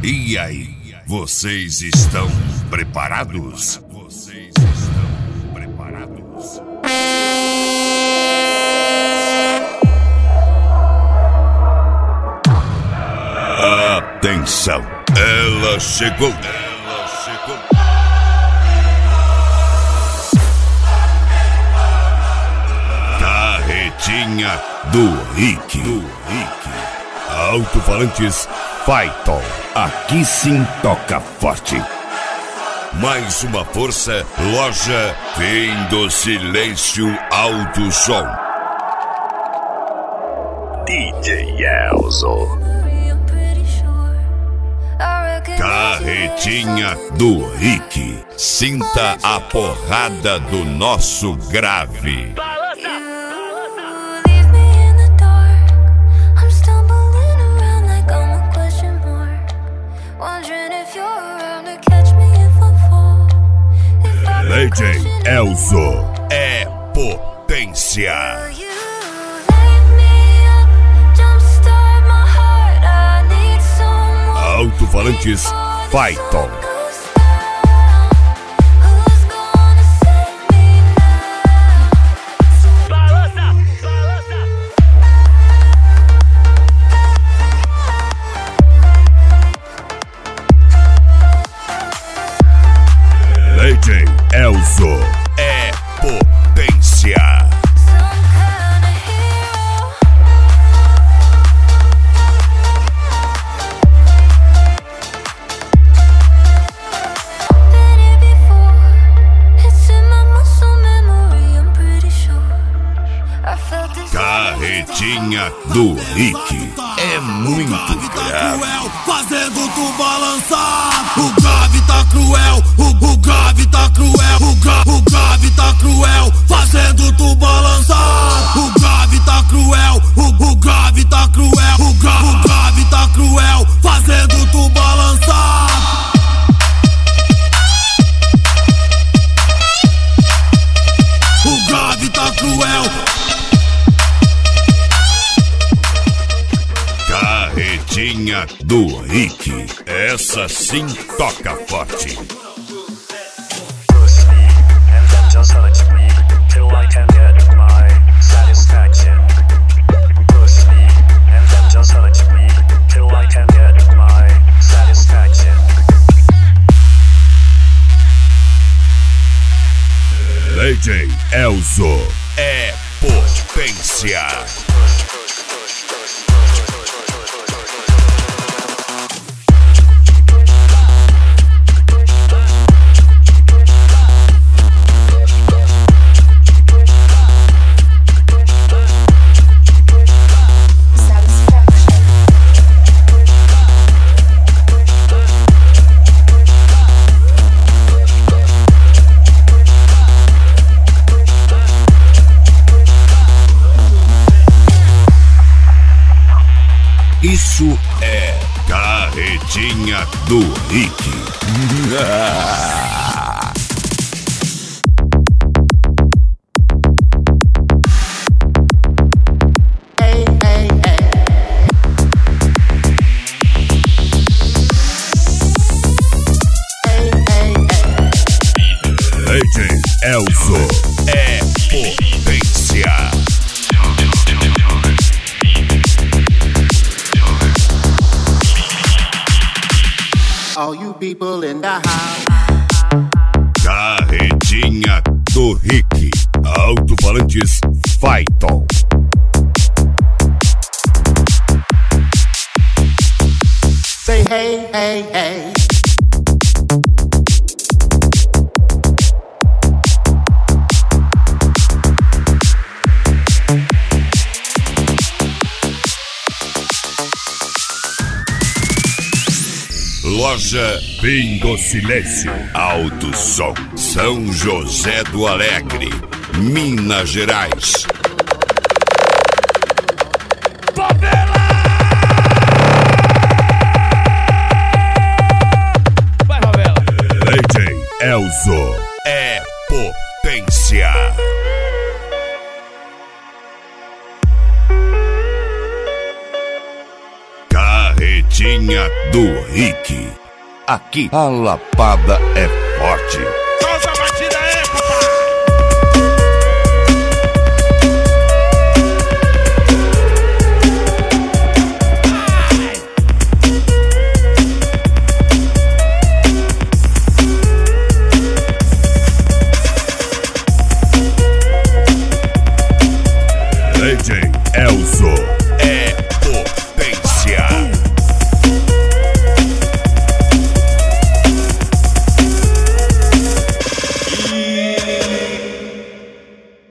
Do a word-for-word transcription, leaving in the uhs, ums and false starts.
E aí, vocês estão preparados? Vocês estão preparados? Atenção, ela chegou. Ela chegou. Carretinha do Rick. Do Rick. Alto-falantes Phyton. Aqui sim toca forte. Mais uma força, loja Fim do Silêncio Alto Som. D J Elzo. Carretinha do Rick. Sinta a porrada do nosso grave. D J Elzo é potência. Alto-falantes Phyton. D J Elzo é potência. Carretinha do Rick é muito grave. Fazendo tu balançar. O grave tá cruel, o, o grave tá cruel, o, gra, o grave tá cruel, fazendo tu balançar. O grave tá cruel, o, o grave tá cruel, o, gra, o grave tá cruel, fazendo tu balançar. O grave tá cruel. Carretinha do Rick, essa sim toca forte. D J Elzo é potência. Isso é Carretinha do Rick. Hey, hey, hey. Hey, hey, hey. D J Elzo é potência. All you people in the house. Carretinha do Rick. Alto-falantes Phyton. Say hey, hey, hey. Loja Fim do Silêncio Alto Som, São José do Alegre, Minas Gerais. Favela! Vai, favela! D J Elzo é potência. Carretinha do do Rick. Aqui a lapada é forte.